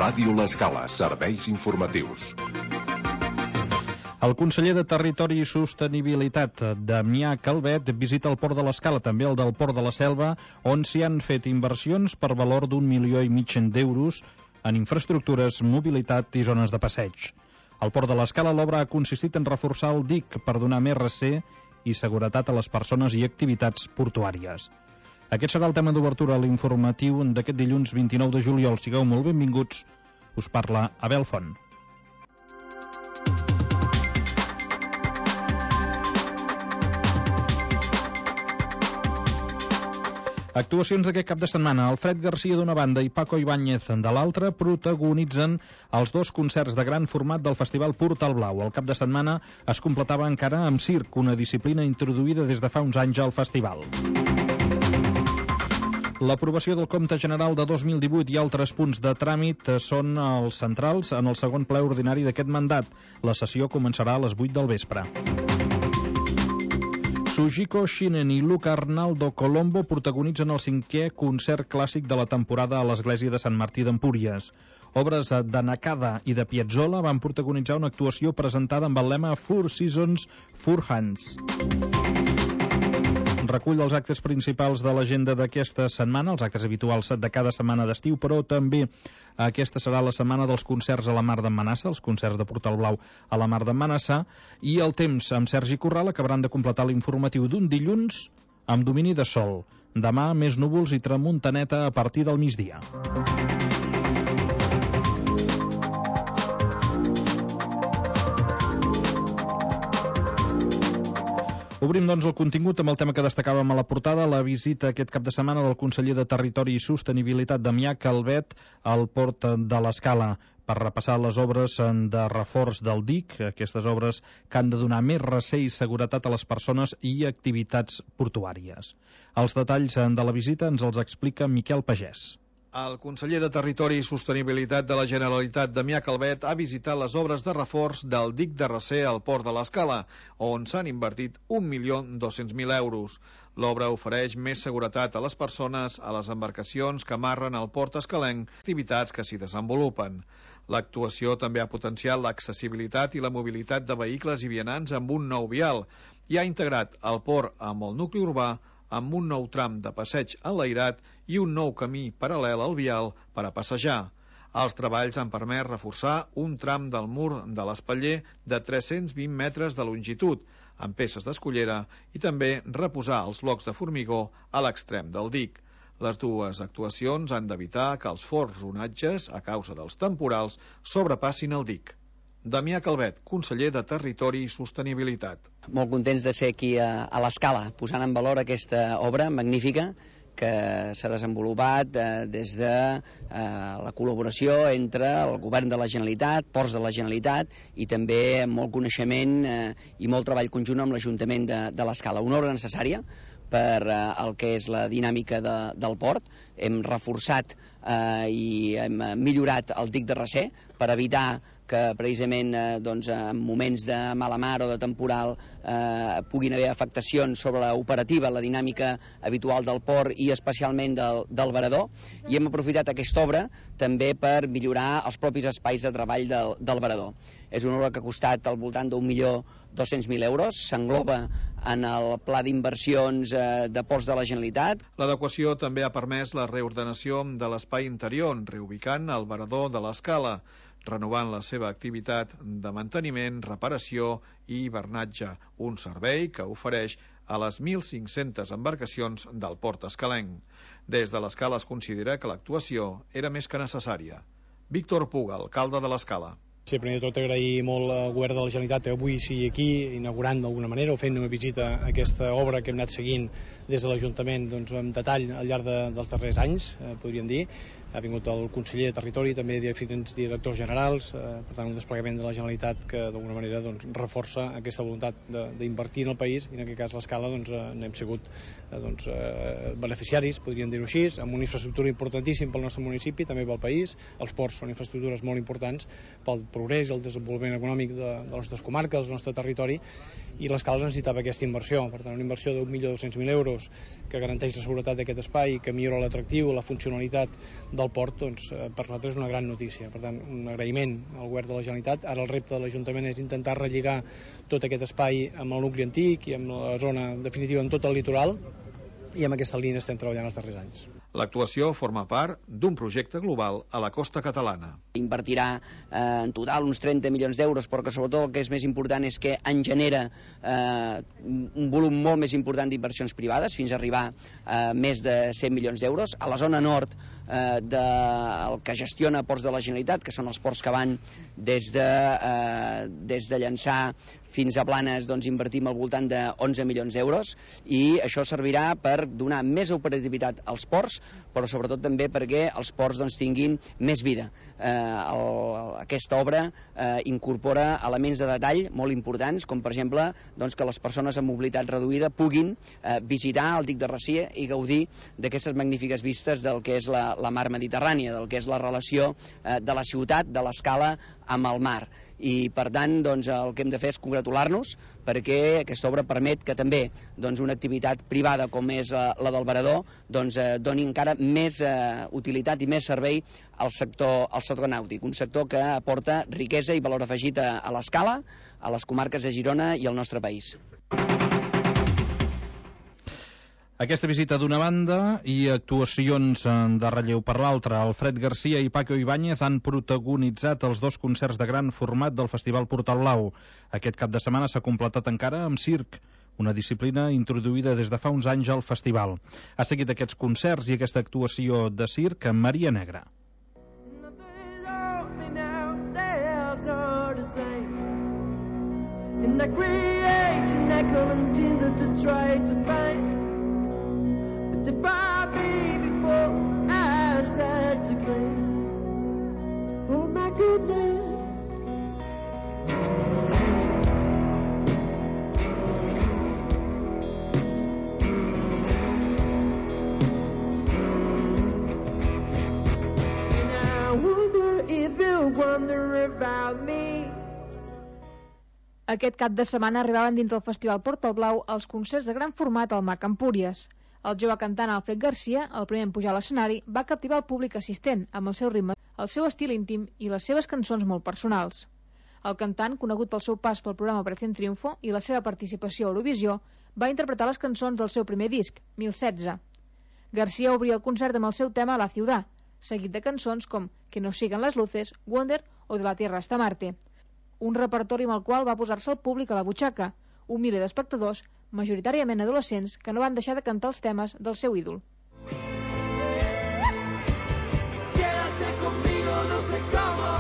Ràdio L'Escala, serveis informatius. El conseller de Territori i Sostenibilitat, Damià Calvet, visita el Port de l'Escala, també el del Port de la Selva, on s'hi han fet inversions per valor d'1,5 milió d'euros en infraestructures, mobilitat i zones de passeig. Al Port de l'Escala l'obra ha consistit en reforçar el dic per donar més recer i seguretat a les persones i activitats portuàries. Aquest serà el tema d'obertura a l'informatiu d'aquest dilluns 29 de juliol. Sigueu molt benvinguts. Us parla Abel Font. Actuacions d'aquest cap de setmana. Alfred Garcia d'una banda i Paco Ibáñez de l'altra protagonitzen els dos concerts de gran format del Festival Portal Blau. El cap de setmana es completava encara amb circ, una disciplina introduïda des de fa uns anys al festival. L'aprovació del Compte General de 2018 i altres punts de tràmit són els centrals en el segon ple ordinari d'aquest mandat. La sessió començarà a les 8 del vespre. Sujiko Shinen i Luca Arnaldo Colombo protagonitzen el 5è concert clàssic de la temporada a l'església de Sant Martí d'Empúries. Obres de Nakada i de Piazzolla van protagonitzar una actuació presentada amb el lema Four Seasons, Four Hands. Recull els actes principals de l'agenda d'aquesta setmana, els actes habituals de cada setmana d'estiu, però també aquesta serà la setmana dels concerts a la Mar d'en Manassa, els concerts de Portal Blau a la Mar d'en Manassa, i el temps amb Sergi Corral acabaran de completar l'informatiu d'un dilluns amb domini de sol. Demà més núvols i tramuntaneta a partir del migdia. Obrim, doncs, el contingut amb el tema que destacàvem a la portada, la visita aquest cap de setmana del conseller de Territori i Sostenibilitat, Damià Calvet, al Port de l'Escala, per repassar les obres de reforç del dic, aquestes obres que han de donar més recer i seguretat a les persones i activitats portuàries. Els detalls de la visita ens els explica Miquel Pagès. El conseller de Territori i Sostenibilitat de la Generalitat, Damià Calvet, ha visitat les obres de reforç del dic de recer al Port de l'Escala, on s'han invertit 1.200.000 euros. L'obra ofereix més seguretat a les persones, a les embarcacions que amarren al port escalenc, activitats que s'hi desenvolupen. L'actuació també ha potenciat l'accessibilitat i la mobilitat de vehicles i vianants amb un nou vial i ha integrat el port amb el nucli urbà amb un nou tram de passeig enlairat i un nou camí paral·lel al vial per a passejar. Els treballs han permès reforçar un tram del mur de l'espatller de 320 metres de longitud, amb peces d'escullera, i també reposar els blocs de formigó a l'extrem del dic. Les dues actuacions han d'evitar que els forts onatges, a causa dels temporals, sobrepassin el dic. Damià Calvet, conseller de Territori i Sostenibilitat. Molt contents de ser aquí a l'Escala, posant en valor aquesta obra magnífica que s'ha desenvolupat des de la col·laboració entre el govern de la Generalitat, Ports de la Generalitat i també molt coneixement i molt treball conjunt amb l'Ajuntament de l'Escala. Una obra necessària per el que és la dinàmica del port. Hem reforçat i hem millorat el dic de recer per evitar que precisament en moments de mala mar o de temporal puguin haver afectacions sobre l'operativa, la dinàmica habitual del port i especialment del varador, i hem aprofitat aquesta obra també per millorar els propis espais de treball del varador. És una obra que ha costat al voltant d'1.200.000 euros, s'engloba en el pla d'inversions de Ports de la Generalitat. L'adequació també ha permès la reordenació de l'espai interior, reubicant el varador de l'Escala, renovant la seva activitat de manteniment, reparació i hivernatge, un servei que ofereix a les 1.500 embarcacions del port escalenc. Des de l'Escala es considera que l'actuació era més que necessària. Víctor Puga, alcalde de l'Escala. Sí, primer de tot agrair molt al govern de la Generalitat que avui sigui aquí inaugurant d'alguna manera o fent una visita a aquesta obra que hem anat seguint des de l'Ajuntament amb detall al llarg dels darrers anys, podríem dir. Ha vingut el conseller de Territori, també diferents directors generals, per tant un desplegament de la Generalitat que d'alguna manera reforça aquesta voluntat d'invertir en el país, i en aquest cas l'Escala n'hem sigut beneficiaris, podríem dir-ho així, amb una infraestructura importantíssima pel nostre municipi, també pel país. Els ports són infraestructures molt importants pel progrés i el desenvolupament econòmic de les nostres comarques, del nostre territori, i l'Escala necessitava aquesta inversió. Per tant, una inversió d'1.200.000 euros que garanteix la seguretat d'aquest espai, que millora l'atractiu, la funcionalitat del port, doncs per nosaltres és una gran notícia. Per tant, un agraïment al govern de la Generalitat. Ara el repte de l'Ajuntament és intentar relligar tot aquest espai amb el nucli antic i amb la zona definitiva, amb tot el litoral, i amb aquesta línia estem treballant els darrers anys. L'actuació forma part d'un projecte global a la costa catalana. Invertirà en total uns 30 milions d'euros, però que sobretot el que és més important és que en genera un volum molt més important d'inversions privades, fins a arribar a més de 100 milions d'euros. A la zona nord del que gestiona Ports de la Generalitat, que són els ports que van des de Llançà fins a Blanes, doncs invertim al voltant de 11 milions d'euros, i això servirà per donar més operativitat als ports, però sobretot també perquè els ports doncs tinguin més vida. Aquesta obra incorpora elements de detall molt importants, com per exemple doncs, que les persones amb mobilitat reduïda puguin visitar el dic de Racer i gaudir d'aquestes magnífiques vistes del que és la mar Mediterrània, del que és la relació de la ciutat, de l'Escala, amb el mar. I per tant doncs, el que hem de fer és congratular-nos perquè aquesta obra permet que també doncs, una activitat privada com és la del Varador doncs, doni encara més utilitat i més servei al sector nàutic, un sector que aporta riquesa i valor afegit a l'Escala, a les comarques de Girona i al nostre país. Aquesta visita d'una banda i actuacions de relleu per l'altra. Alfred Garcia i Paco Ibáñez han protagonitzat els dos concerts de gran format del Festival Portal Blau. Aquest cap de setmana s'ha completat encara amb circ, una disciplina introduïda des de fa uns anys al festival. Ha seguit aquests concerts i aquesta actuació de circ amb Maria Negra. If I be before I start to claim, oh my goodness. And I wonder if you wonder about me. Aquest cap de setmana arribaven dins del Festival Portal Blau els concerts de gran format al MAC Empúries. El jove cantant Alfred Garcia, el primer en pujar a l'escenari, va captivar el públic assistent amb el seu ritme, el seu estil íntim i les seves cançons molt personals. El cantant, conegut pel seu pas pel programa Operación Triunfo i la seva participació a Eurovisió, va interpretar les cançons del seu primer disc, 1016. Garcia obria el concert amb el seu tema La Ciudad, seguit de cançons com Que nos sigan las luces, Wonder o De la Tierra hasta Marte. Un repertori amb el qual va posar-se el públic a la butxaca, un miler d'espectadors, majoritàriament adolescents, que no van deixar de cantar els temes del seu ídol. Quédate conmigo, no sé cómo.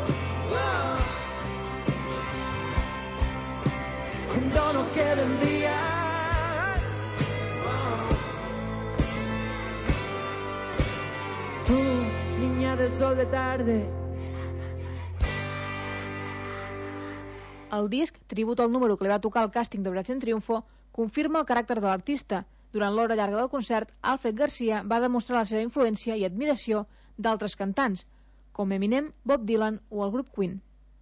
Cuando no queden días. Tú, niña del sol de tarde. El disc, tribut al número que li va tocar al càsting d'Operación Triunfo, confirma el caràcter de l'artista. Durant l'hora llarga del concert, Alfred Garcia va demostrar la seva influència i admiració d'altres cantants, com Eminem, Bob Dylan o el grup Queen.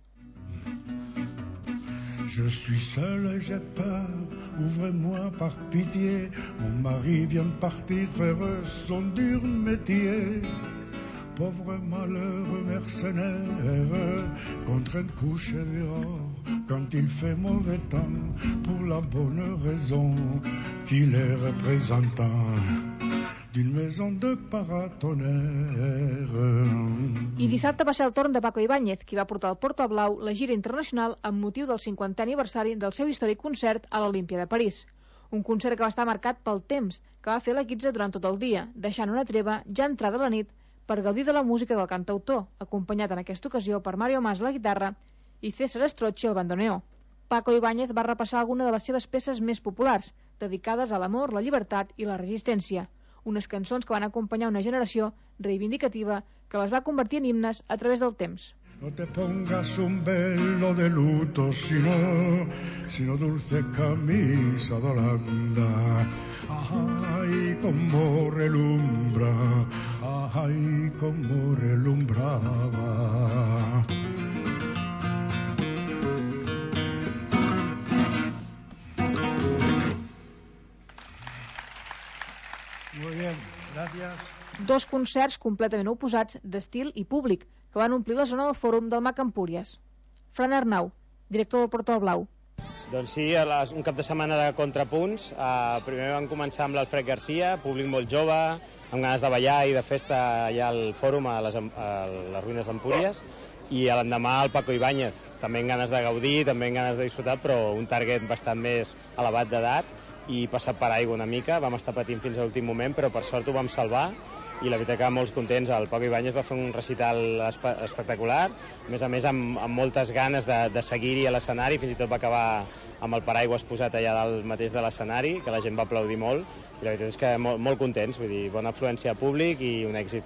Je suis seul et j'ai peur, ouvrez-moi par pitié, mon mari vient de partir faire son dur métier. Pauvre malheureux mercenaire, contraint de coucher dehors quand il fait mauvais temps, pour la bonne raison qu'il est représentant d'une maison de paratonnerre. I dissabte va ser el torn de Paco Ibáñez, qui va portar al Portal Blau la gira internacional amb motiu del 50è aniversari del seu històric concert a l'Olímpia de París. Un concert que va estar marcat pel temps, que va fer la Quitze durant tot el dia, deixant una treva ja entrada la nit per gaudir de la música del cantautor, acompanyat en aquesta ocasió per Mario Mas a la guitarra i César Strocci al bandoneó. Paco Ibáñez va repassar alguna de les seves peces més populars, dedicades a l'amor, la llibertat i la resistència, unes cançons que van acompanyar una generació reivindicativa que les va convertir en himnes a través del temps. No te pongas un velo de luto, sino dulce camisa de Holanda. Ay, como relumbra, ay, como relumbraba. Dos concerts completament oposats d'estil i públic que van omplir la zona del fòrum del MAC Empúries. Fran Arnau, director del Portal Blau. Doncs sí, un cap de setmana de contrapunts. Primer vam començar amb l'Alfred Garcia, públic molt jove, amb ganes de ballar i de festa allà al fòrum a les ruïnes d'Empúries, i l'endemà el Paco Ibáñez, també amb ganes de gaudir, també amb ganes de disfrutar, però un target bastant més elevat d'edat i passat per aigua una mica. Vam estar patint fins a l'últim moment, però per sort ho vam salvar i la veritat que molts contents. El Paco Ibáñez va fer un recital espectacular, a més amb moltes ganes de seguir-hi a l'escenari, fins i tot va acabar amb el paraigües posat allà dalt mateix de l'escenari, que la gent va aplaudir molt, i la veritat és que molt contents, vull dir, bona afluència a públic i un èxit.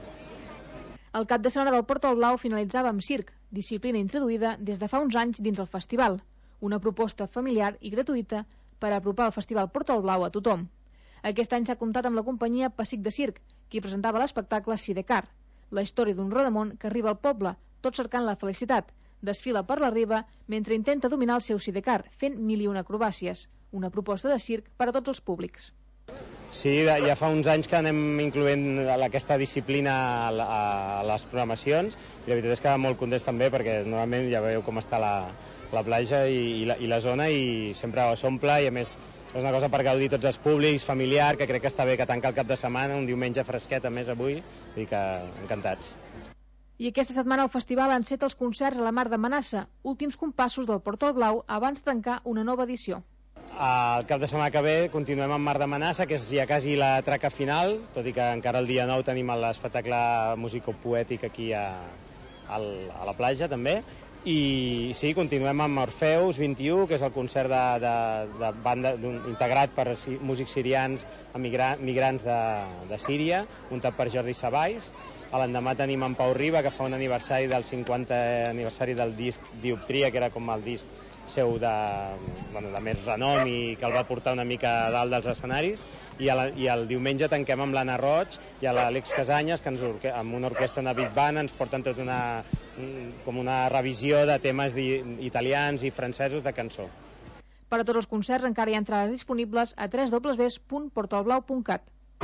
El cap de setmana del Portal Blau finalitzava amb circ, disciplina introduïda des de fa uns anys dins el festival, una proposta familiar i gratuïta per apropar el Festival Portal Blau a tothom. Aquest any s'ha comptat amb la companyia Pessic de Circ, qui presentava l'espectacle Sidecar, la història d'un rodamón que arriba al poble, tot cercant la felicitat. Desfila per la riba mentre intenta dominar el seu sidecar, fent 1001 acrobàcies, una proposta de circ per a tots els públics. Sí, ja fa uns anys que anem incloent aquesta disciplina a les programacions, i la veritat és que molt contents també, perquè normalment ja veieu com està la platja i la zona, i sempre s'omple, i a més és una cosa per gaudir tots els públics, familiar, que crec que està bé que tanca el cap de setmana, un diumenge fresquet a més avui, vull dir que encantats. I aquesta setmana el festival enceta els concerts a la Mar de Manassa, últims compassos del Portal Blau abans de tancar una nova edició. El cap de setmana que ve continuem amb Mar de Manassa, que és ja quasi la traca final, tot i que encara el dia 9 tenim l'espectacle musicopoètic aquí a la platja també. I sí, continuem amb Orfeus 21, que és el concert de banda integrat per músics sirians migrants de Síria, muntat per Jordi Sabais. L'endemà tenim en Pau Riba, que fa un aniversari del 50 aniversari del disc Dioptria, que era com el disc seu de més renom i que el va portar una mica a dalt dels escenaris. I el diumenge tanquem amb l'Anna Roig i l'Àlex Casanyes, que amb una orquestra de Big Band ens porten tot com una revisió de temes italians i francesos de cançó. Per a tots els concerts encara hi ha entrades disponibles a www.portalblau.cat.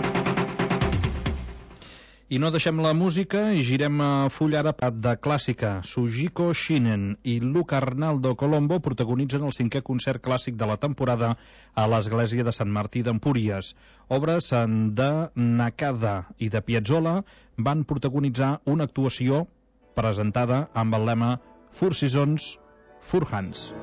I no deixem la música i girem a full ara de clàssica. Sujiko Shinen i Luca Arnaldo Colombo protagonitzen el 5è concert clàssic de la temporada a l'església de Sant Martí d'Empúries. Obres de Nakada i de Piazzolla van protagonitzar una actuació presentada amb el lema Four Seasons, Four Hands.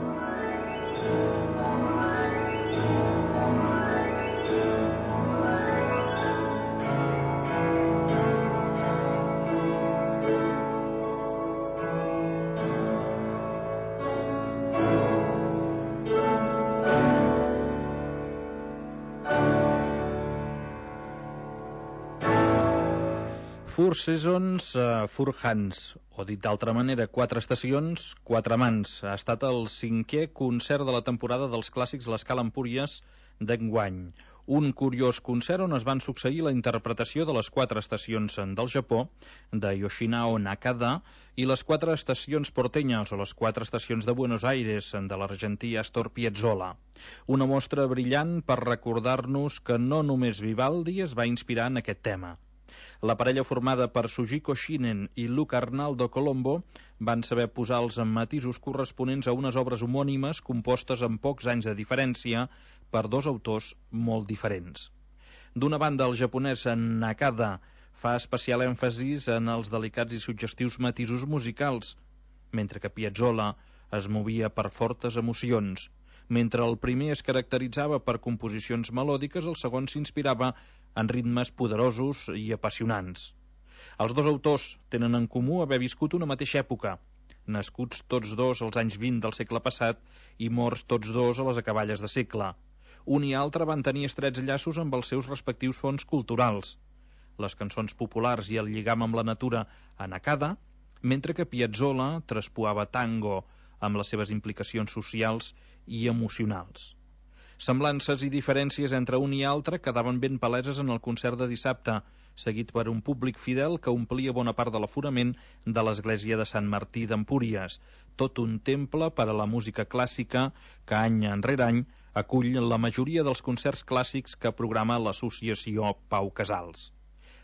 Four Seasons, Four Hands, o dit d'altra manera, 4 estacions, 4 mans. Ha estat el 5è concert de la temporada dels clàssics a l'Escala Empúries d'enguany. Un curiós concert on es van succeir la interpretació de les 4 estacions del Japó, de Yoshinao Nakada, i les 4 estacions portenyes, o les 4 estacions de Buenos Aires, de l'argentí Astor Piazzolla. Una mostra brillant per recordar-nos que no només Vivaldi es va inspirar en aquest tema. La parella formada per Sujiko Shinen i Luca Arnaldo Colombo van saber posar els matisos corresponents a unes obres homònimes compostes amb pocs anys de diferència per 2 autors molt diferents. D'una banda, el japonès Nakada fa especial èmfasis en els delicats i suggestius matisos musicals, mentre que Piazzolla es movia per fortes emocions. Mentre el primer es caracteritzava per composicions melòdiques, el segon s'inspirava en ritmes poderosos i apassionants. Els 2 autors tenen en comú haver viscut una mateixa època, nascuts tots 2 als anys 20 del segle passat i morts tots 2 a les acaballes de segle. Un i altre van tenir estrets llaços amb els seus respectius fons culturals, les cançons populars i el lligam amb la natura a Nakada, mentre que Piazzolla traspuava tango amb les seves implicacions socials i emocionals. Semblances i diferències entre un i altre quedaven ben paleses en el concert de dissabte, seguit per un públic fidel que omplia bona part de l'aforament de l'església de Sant Martí d'Empúries, tot un temple per a la música clàssica que any enrere any acull la majoria dels concerts clàssics que programa l'associació Pau Casals.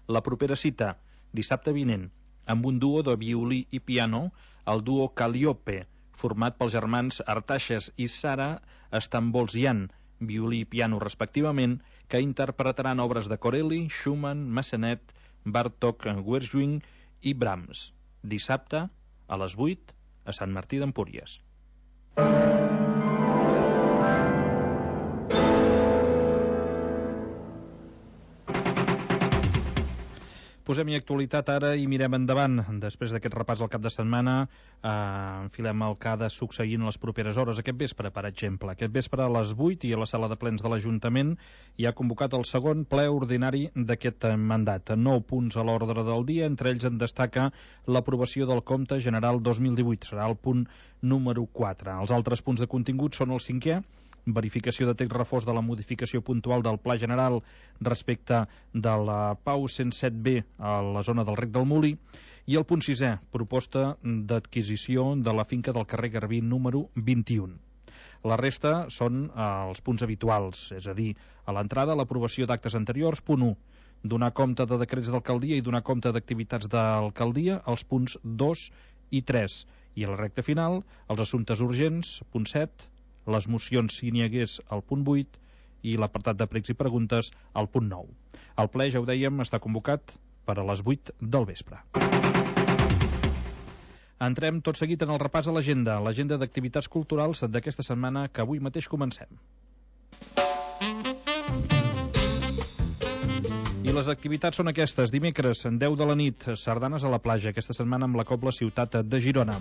La propera cita, dissabte vinent, amb un duo de violí i piano, el duo Calliope, format pels germans Artaxes i Sara Stambolsian, violí i piano respectivament, que interpretaran obres de Corelli, Schumann, Massenet, Bartók, Gershwin i Brahms. Dissabte, a les 8, a Sant Martí d'Empúries. Posem-hi actualitat ara i mirem endavant. Després d'aquest repàs del cap de setmana, enfilem el que ha de succeir en les properes hores. Aquest vespre, per exemple. Aquest vespre a les 8 i a la sala de plens de l'Ajuntament hi ha convocat el segon ple ordinari d'aquest mandat. 9 punts a l'ordre del dia, entre ells en destaca l'aprovació del Compte General 2018. Serà el punt número 4. Els altres punts de contingut són el 5è, verificació de text reforç de la modificació puntual del Pla General respecte de la Pau 107B a la zona del Rec del Molí, i el punt 6è, proposta d'adquisició de la finca del carrer Garbí número 21. La resta són els punts habituals, és a dir, a l'entrada l'aprovació d'actes anteriors, punt 1, donar compte de decrets d'alcaldia i donar compte d'activitats d'alcaldia, els punts 2 i 3, i a la recta final, els assumptes urgents, punt 7, les mocions si n'hi hagués al punt 8 i l'apartat de pregs i preguntes al punt 9. El ple, ja ho dèiem, està convocat per a les 8 del vespre. Entrem tot seguit en el repàs a l'agenda d'activitats culturals d'aquesta setmana que avui mateix comencem. I les activitats són aquestes. Dimecres, 10 de la nit, sardanes a la platja, aquesta setmana amb la Cobla Ciutat de Girona.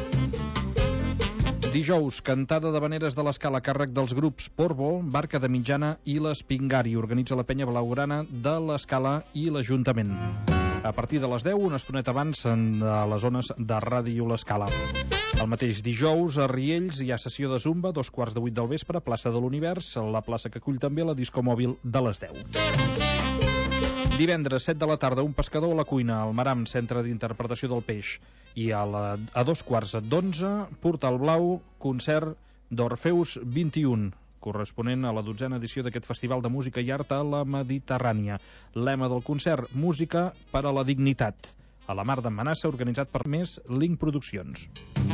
Dijous, cantada d'havaneres de l'Escala a càrrec dels grups Porvo, Barca de Mitjana i l'Espingari. Organitza la penya blaugrana de l'Escala i l'Ajuntament. A partir de les 10, una estoneta abans, a les zones de Ràdio l'Escala. El mateix dijous, a Riells, hi ha sessió de Zumba, 7:45 del vespre, plaça de l'Univers, la plaça que acull també la disco mòbil de les 10. Divendres, 7 de la tarda, un pescador a la cuina, al Maram, centre d'interpretació del peix. I a 2:15, Portal Blau, concert d'Orfeus 21, corresponent a la 12a edició d'aquest Festival de Música i Art a la Mediterrània. Lema del concert, música per a la dignitat. A la Mar d'en Manassa, organitzat per Més Link Produccions.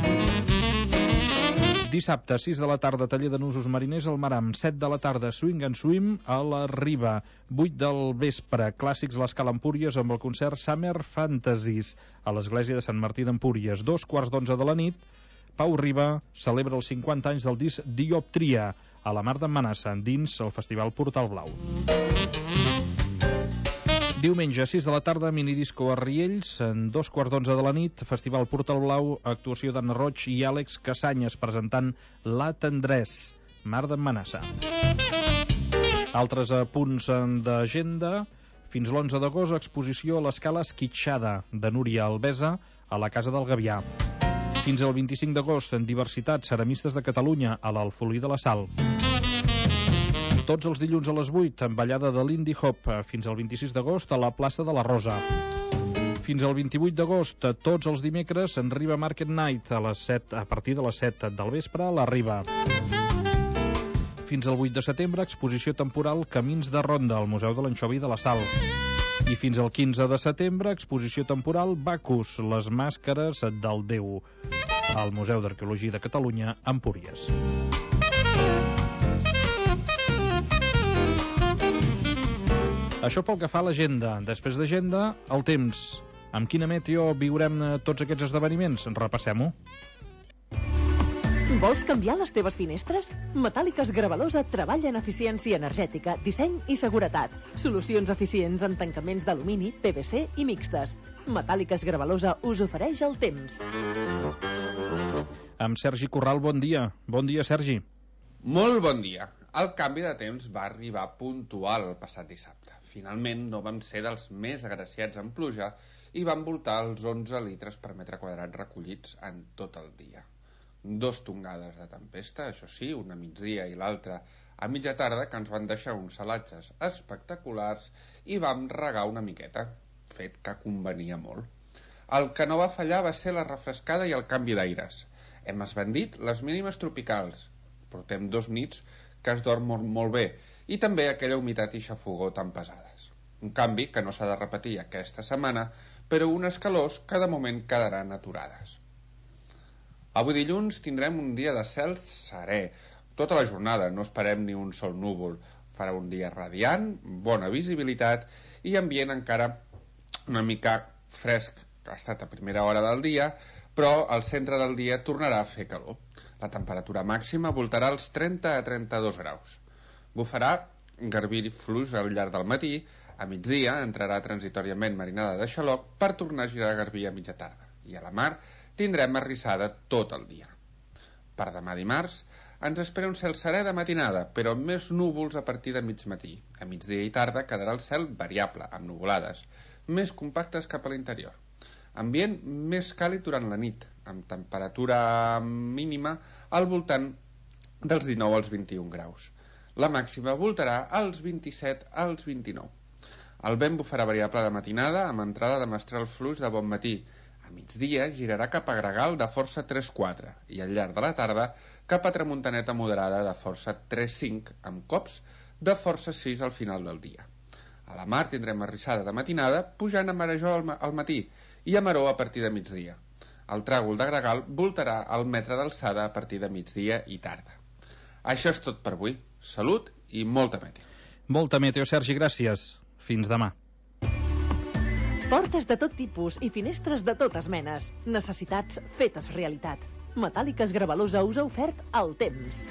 Dissabte, 6 de la tarda, taller de nusos mariners al Maram. 7 de la tarda, Swing and Swim a la Riba. 8 del vespre, clàssics a l'Escala Empúries amb el concert Summer Fantasies a l'església de Sant Martí d'Empúries. 11:15 de la nit, Pau Riba celebra els 50 anys del disc Dioptria a la Mar d'en Manassa, dins el Festival Portal Blau. Diumenge, 6 de la tarda, minidisco a Riells, en 2:15 de la nit, Festival Portal Blau, actuació d'Anna Roig i Àlex Casanyes presentant La Tendrès, Mar d'en Manassa. Altres punts d'agenda. Fins l'11 d'agost, exposició a l'Escala Esquitxada de Núria Albesa a la Casa del Gavià. Fins al 25 d'agost, en Diversitat, Ceramistes de Catalunya a l'Alfolí de la Sal. Tots els dilluns a les 8, amb ballada de l'Indie Hop, fins al 26 d'agost a la plaça de la Rosa. Fins al 28 d'agost, tots els dimecres, en Riba Market Night, a partir de les 7 del vespre, a la Riba. Fins al 8 de setembre, exposició temporal Camins de Ronda, al Museu de l'Anxovi de la Sal. I fins al 15 de setembre, exposició temporal Bacus, les màscares del Déu, al Museu d'Arqueologia de Catalunya, Empúries. Això pel que fa a l'agenda. Després d'agenda, el temps. Amb quina meteo viurem tots aquests esdeveniments? Repassem-ho. Vols canviar les teves finestres? Metàl·liques Gravalosa treballa en eficiència energètica, disseny i seguretat. Solucions eficients en tancaments d'alumini, PVC i mixtes. Metàl·liques Gravalosa us ofereix el temps. Amb Sergi Corral, bon dia. Bon dia, Sergi. Molt bon dia. El canvi de temps va arribar puntual el passat dissabte. Finalment no vam ser dels més agraciats en pluja i van voltar els 11 litres per metre quadrat recollits en tot el dia. 2 tongades de tempesta, això sí, una a migdia i l'altra a mitja tarda, que ens van deixar uns salatges espectaculars i vam regar una miqueta, fet que convenia molt. El que no va fallar va ser la refrescada i el canvi d'aires. Hem esbandit les mínimes tropicals. Portem 2 nits que es dorm molt bé, i també aquella humitat i xafogó tan pesades. Un canvi que no s'ha de repetir aquesta setmana, però unes calors que de moment quedaran aturades. Avui dilluns tindrem un dia de cel serè. Tota la jornada, no esperem ni un sol núvol. Farà un dia radiant, bona visibilitat i ambient encara una mica fresc, que ha estat a primera hora del dia, però al centre del dia tornarà a fer calor. La temperatura màxima voltarà als 30 a 32 graus. Bufarà garbí fluix al llarg del matí, a migdia entrarà transitoriament marinada de xaloc per tornar a girar garbí a mitja tarda. I a la mar tindrem arrissada tot el dia. Per demà dimarts ens espera un cel serè de matinada, però amb més núvols a partir de mig matí. A migdia i tarda quedarà el cel variable, amb nuvolades, més compactes cap a l'interior. Ambient més càlid durant la nit, amb temperatura mínima al voltant dels 19 als 21 graus. La màxima voltarà als 27 als 29. El vent bufarà variable de matinada amb entrada de mestral fluix de bon matí. A migdia girarà cap a gregal de força 3-4 i al llarg de la tarda cap a tramuntaneta moderada de força 3-5 amb cops de força 6 al final del dia. A la mar tindrem arrissada de matinada pujant a marejor al matí i a maró a partir de migdia. El tràgol de gregal voltarà al metre d'alçada a partir de migdia i tarda. Això és tot per avui. Salut i molta meteo. Molta meteo, Sergi, gràcies. Fins demà. Portes de tot tipus i finestres de totes menes. Necessitats fetes realitat. Metàl·liques Gravalusa us ha ofert el temps.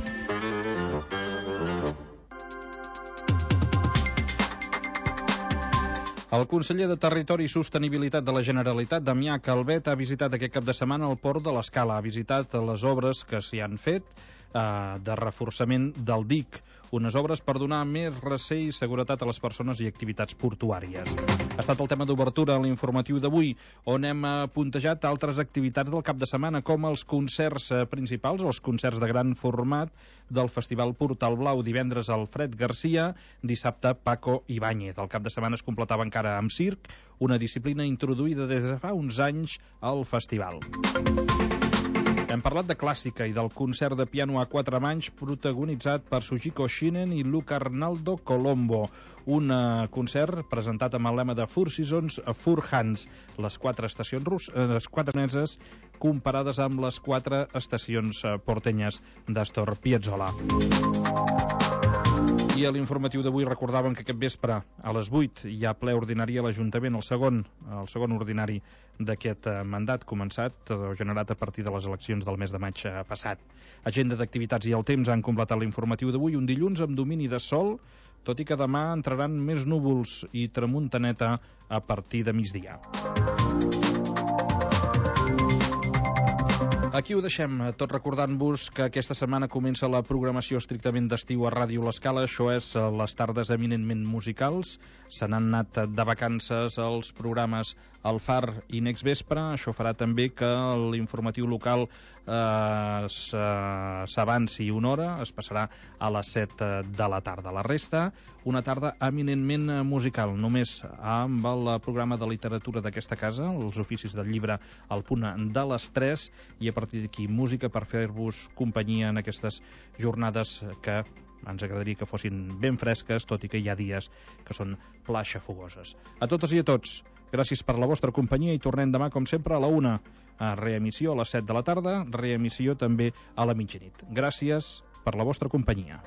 El conseller de Territori i Sostenibilitat de la Generalitat, Damià Calvet, ha visitat aquest cap de setmana el port de l'Escala. Ha visitat les obres que s'hi han fet de reforçament del dic, unes obres per donar més recer i seguretat a les persones i activitats portuàries. Ha estat el tema d'obertura a l'informatiu d'avui, on hem puntejat altres activitats del cap de setmana, com els concerts principals, els concerts de gran format del Festival Portal Blau. Divendres Alfred Garcia, dissabte Paco Ibáñez. El cap de setmana es completava encara amb circ, una disciplina introduïda des de fa uns anys al festival. Hem parlat de clàssica i del concert de piano a 4 mans protagonitzat per Sujiko Shinen i Luca Arnaldo Colombo. Un concert presentat amb el lema de Four Seasons, Four Hands, les 4 estacions les 4 japoneses comparades amb les 4 estacions portenyes d'Astor Piazzolla. I a l'informatiu d'avui recordàvem que aquest vespre a les 8 hi ha ple ordinari a l'Ajuntament, el segon ordinari d'aquest mandat començat o generat a partir de les eleccions del mes de maig passat. Agenda d'activitats i el temps han completat l'informatiu d'avui, un dilluns amb domini de sol, tot i que demà entraran més núvols i tramuntaneta a partir de migdia. Aquí ho deixem, tot recordant-vos que aquesta setmana comença la programació estrictament d'estiu a Ràdio L'Escala. Això és les tardes eminentment musicals. Se n'han anat de vacances els programes El Far i Next Vespre. Això farà també que l'informatiu local s'avanci una hora, es passarà a les 7 de la tarda. La resta, una tarda eminentment musical, només amb el programa de literatura d'aquesta casa, els oficis del llibre al punt de les 3, i a partir d'aquí música per fer-vos companyia en aquestes jornades que ens agradaria que fossin ben fresques, tot i que hi ha dies que són pla xafogoses. A totes i a tots, gràcies per la vostra companyia i tornem demà, com sempre, a la 1. A reemissió a les 7 de la tarda, reemissió també a la mitjanit. Gràcies per la vostra companyia.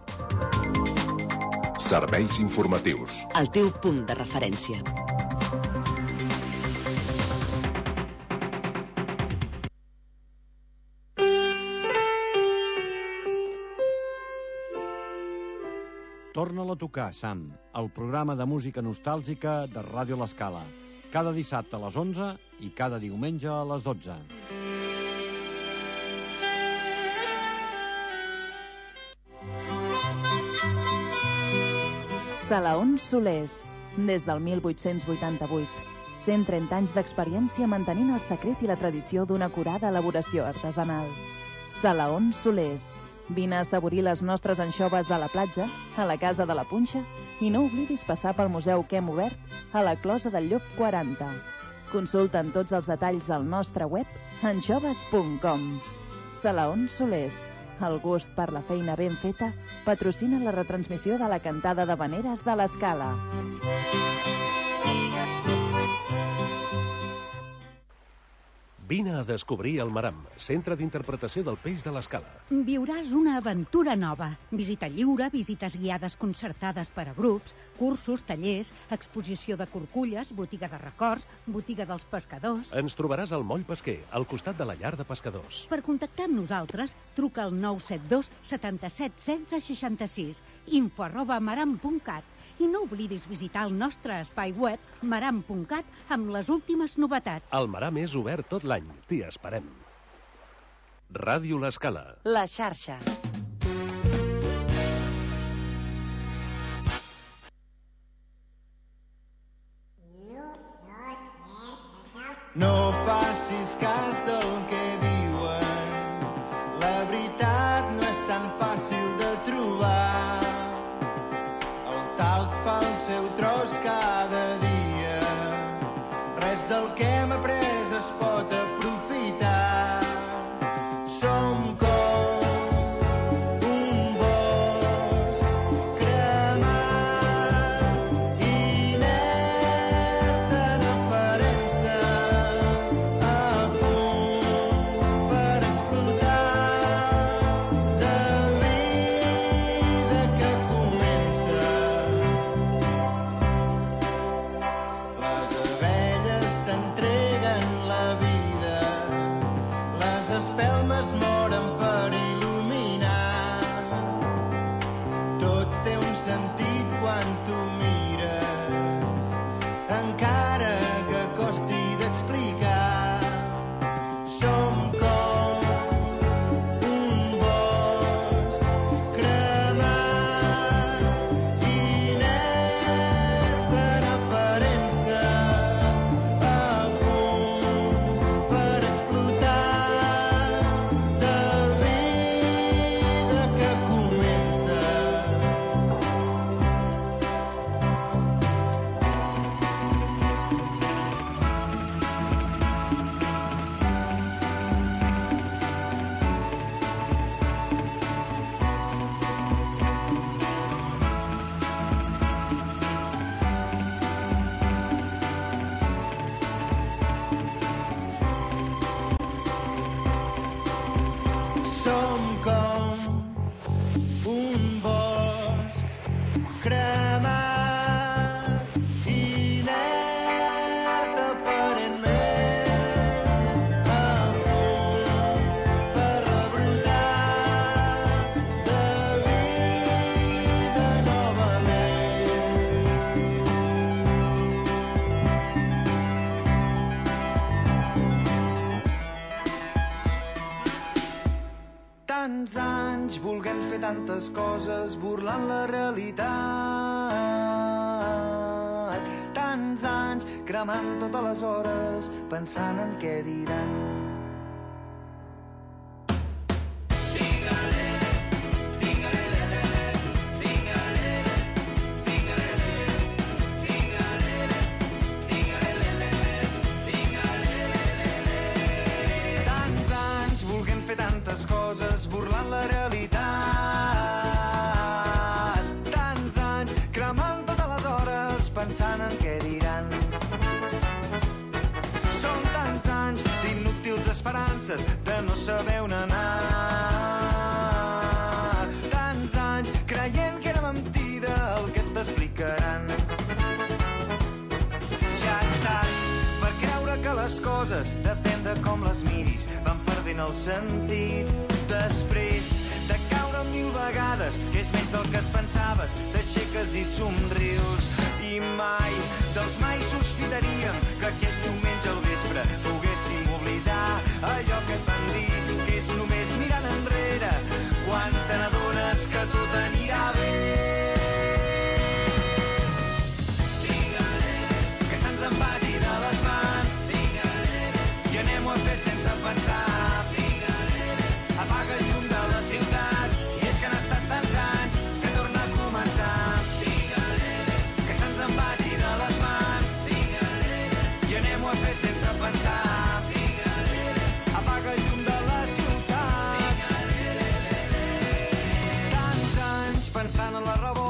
Serveis informatius. El teu punt de referència. Torna-la a tocar, Sam, el programa de música nostàlgica de Ràdio L'Escala. Cada dissabte a les 11 i cada diumenge a les 12. Salaons Solers, des del 1888. 130 anys d'experiència mantenint el secret i la tradició d'una acurada elaboració artesanal. Salaons Solers. Vine a assaborir les nostres anxoves a la platja, a la Casa de la Punxa, i no oblidis passar pel museu que hem obert a la Closa del Llop 40. Consulta'n tots els detalls al nostre web anxoves.com. Salaons Solers, el gust per la feina ben feta patrocina la retransmissió de la cantada d'havaneres de l'Escala. Vine a descobrir el Maram, centre d'interpretació del peix de l'Escala. Viuràs una aventura nova. Visita lliure, visites guiades concertades per a grups, cursos, tallers, exposició de corculles, botiga de records, botiga dels pescadors... Ens trobaràs al Moll Pesquer, al costat de la llar de pescadors. Per contactar amb nosaltres, truca al 972 77 16 66, info@maram.cat. I no oblidis visitar el nostre espai web maram.cat amb les últimes novetats. El Maram és obert tot l'any. T'hi esperem. Ràdio l'Escala. La xarxa. No facis cas del que diuen. La veritat no és tan fàcil de trobar. El talc fa el seu tros cada dia. Res del que hem après es pot aprofitar. Som com un bosc cremat, inert en aparença, a punt per explotar, de vida que comença. Les abelles t'entreguen la vida, les espelmes moren per il·luminar. Tot té un sentit quan tu mires, encara que costi d'explicar. Som com un bosc cremat, inert en aparença, a punt per explotar, de vida que comença. Som com un bosc cremat, inert aparentment, a punt per rebrotar, de vida novament. Tants anys volent fer tantes coses, burlant la realitat. Tants anys cremant totes les hores, pensant en què diran. Tants anys volent fer tantes coses, burlant la realitat. Tants anys cremant totes les hores, pensant en què diran. Són tants anys d'inútils esperances, de no saber on anar. Tants anys creient que era mentida el que t'explicaran. Ja és tard per creure que les coses, depèn de com les miris, van perdent el sentit. Després de caure 1000 vegades, que és menys del que et pensaves, t'aixeques i somrius. I mai, dels mai sospitaríem que aquest diumenge al vespre poguéssim oblidar allò que et van dir, que és només mirant enrere quan te n'adones que tot anirà bé. Que se'ns en vagi de les mans i anem-ho a fer sense pensar. Apaga el llum de la ciutat, i és que han estat tants anys que torna a començar. Que se'ns en vagi de les mans i anem-ho a fer sense pensar. Apaga el llum de la pensant en la revolta